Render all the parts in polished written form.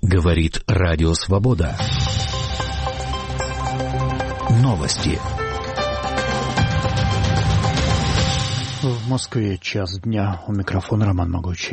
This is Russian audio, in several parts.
Говорит Радио Свобода. Новости. В Москве 1:00 дня. У микрофона Роман Могучий.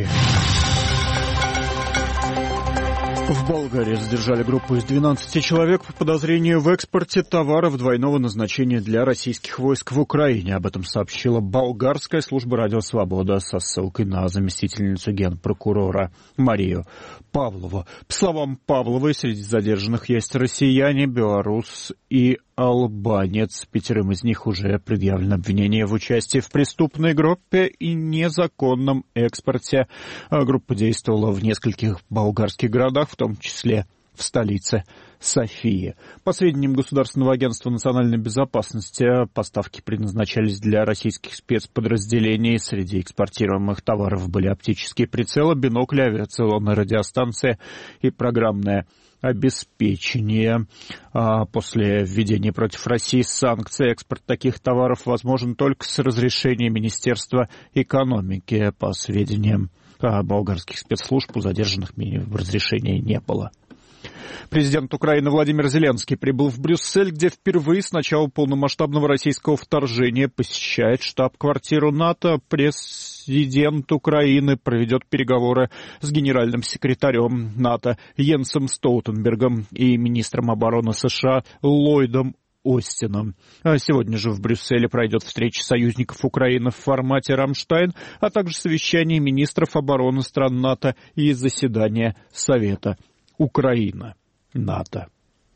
В Болгарии задержали группу из 12 человек по подозрению в экспорте товаров двойного назначения для российских войск в Украине. Об этом сообщила болгарская служба «Радио Свобода» со ссылкой на заместительницу генпрокурора Марию Павлову. По словам Павловой, среди задержанных есть россияне, белорус и албанец. 5 из них уже предъявлено обвинение в участии в преступной группе и незаконном экспорте. Группа действовала в нескольких болгарских городах, в том числе в столице Софии. По сведениям Государственного агентства национальной безопасности, поставки предназначались для российских спецподразделений. Среди экспортируемых товаров были оптические прицелы, бинокли, авиационные радиостанции и программное обеспечение. После введения против России санкций экспорт таких товаров возможен только с разрешения Министерства экономики. По сведениям болгарских спецслужб, у задержанных разрешения не было. Президент Украины Владимир Зеленский прибыл в Брюссель, где впервые с начала полномасштабного российского вторжения посещает штаб-квартиру НАТО. Президент Украины проведет переговоры с генеральным секретарем НАТО Йенсом Столтенбергом и министром обороны США Ллойдом Остином. Сегодня же в Брюсселе пройдет встреча союзников Украины в формате «Рамштайн», а также совещание министров обороны стран НАТО и заседание Совета Украина-НАТО.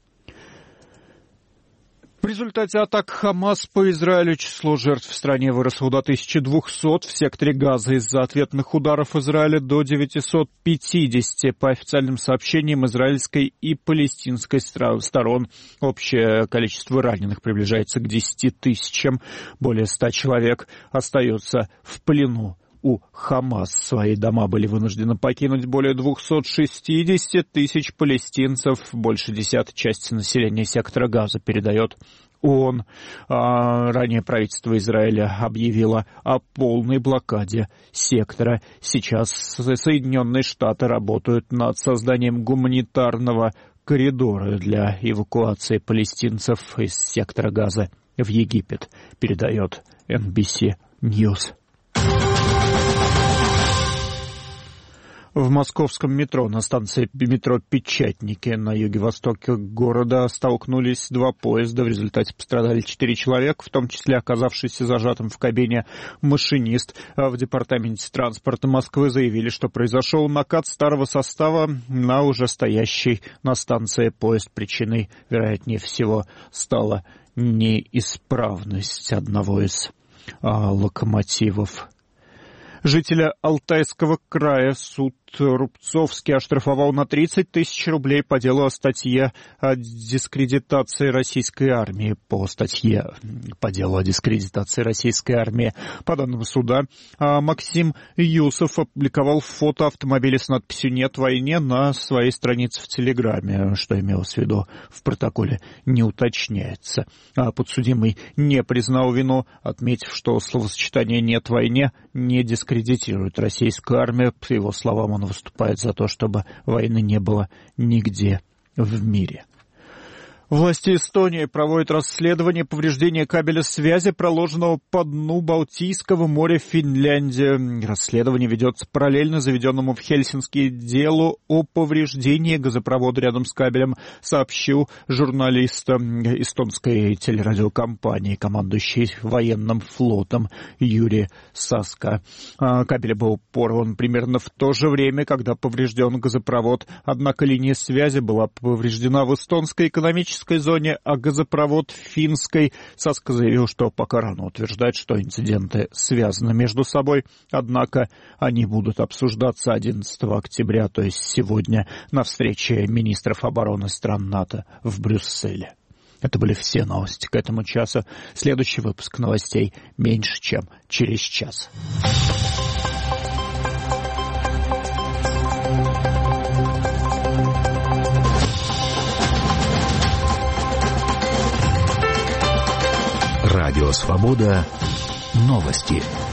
В результате атак ХАМАС по Израилю число жертв в стране выросло до 1200. В секторе Газа из-за ответных ударов Израиля до 950. По официальным сообщениям израильской и палестинской сторон, общее количество раненых приближается к 10 тысячам. Более 100 человек остается в плену у ХАМАС. Свои дома были вынуждены покинуть более 260 тысяч палестинцев. Больше 10 части населения сектора Газа, передает ООН. Ранее правительство Израиля объявило о полной блокаде сектора. Сейчас Соединенные Штаты работают над созданием гуманитарного коридора для эвакуации палестинцев из сектора Газа в Египет, передает NBC News. В московском метро на станции метро Печатники на юге-востоке города столкнулись 2 поезда. В результате пострадали 4 человека, в том числе оказавшийся зажатым в кабине машинист. В департаменте транспорта Москвы заявили, что произошел накат старого состава на уже стоящий на станции поезд. Причиной, вероятнее всего, стала неисправность одного из локомотивов. Жителя Алтайского края суд Рубцовский оштрафовал на 30 тысяч рублей по делу о статье о дискредитации российской армии. По делу о дискредитации российской армии. По данным суда, Максим Юсов опубликовал фото автомобиля с надписью «Нет войне» на своей странице в Телеграме. Что имелось в виду в протоколе, не уточняется. Подсудимый не признал вину, отметив, что словосочетание «Нет войне» не дискредитирует российскую армию. По его словам, он выступает за то, чтобы войны не было нигде в мире. Власти Эстонии проводят расследование повреждения кабеля связи, проложенного по дну Балтийского моря в Финляндии. Расследование ведется параллельно заведенному в Хельсинки делу о повреждении газопровода рядом с кабелем, сообщил журналист эстонской телерадиокомпании, командующий военным флотом Юрий Саска. Кабель был порван примерно в то же время, когда поврежден газопровод. Однако линия связи была повреждена в эстонской экономической зоне, а газопровод в финской. Саска заявил, что пока рано утверждать, что инциденты связаны между собой, однако они будут обсуждаться 11 октября, то есть сегодня, на встрече министров обороны стран НАТО в Брюсселе. Это были все новости к этому часу. Следующий выпуск новостей меньше, чем через час. Радио Свобода. Новости.